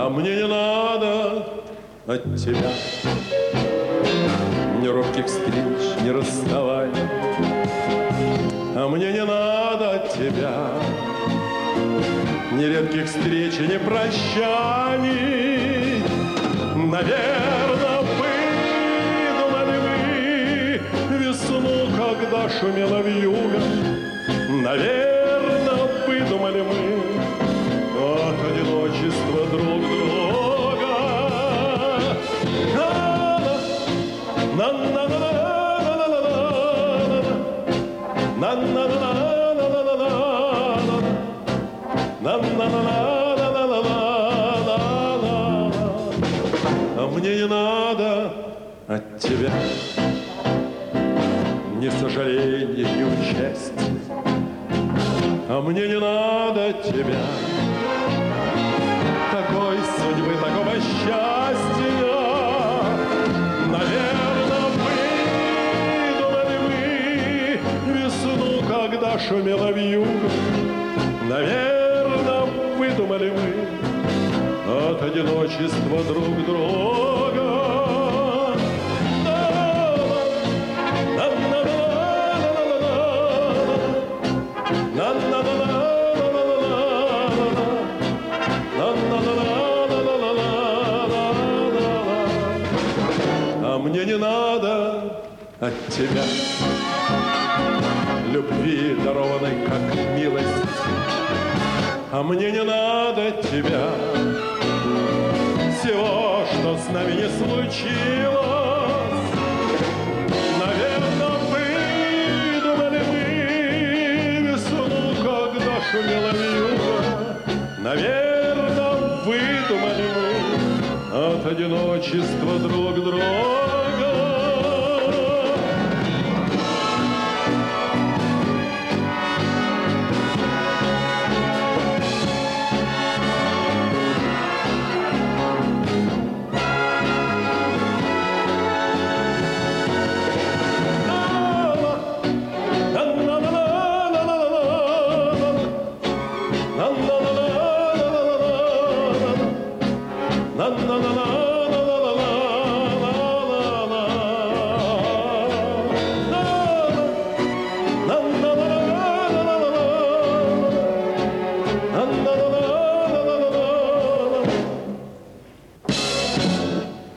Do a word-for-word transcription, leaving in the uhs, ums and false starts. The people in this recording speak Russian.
А мне не надо от тебя ни робких встреч, ни расставаний. А мне не надо от тебя ни редких встреч, ни прощаний. Наверно, выдумали мы весну, когда шумела вьюга. Наверно, выдумали мы от одиночества друг друга. А мне не надо от тебя ни сожаления, ни участия. А мне не надо от тебя такой судьбы, такого счастья. Наверно, выдумали мы весну, когда шумела вьюга. Наверно, выдумали мы от одиночества друг друга. А мне не надо от тебя любви, дарованной как милость. А мне не надо от тебя всего, что с нами не случилось. Наверно, выдумали мы весну, когда шумела вьюга. Наверно, выдумали мы от одиночества друг друга.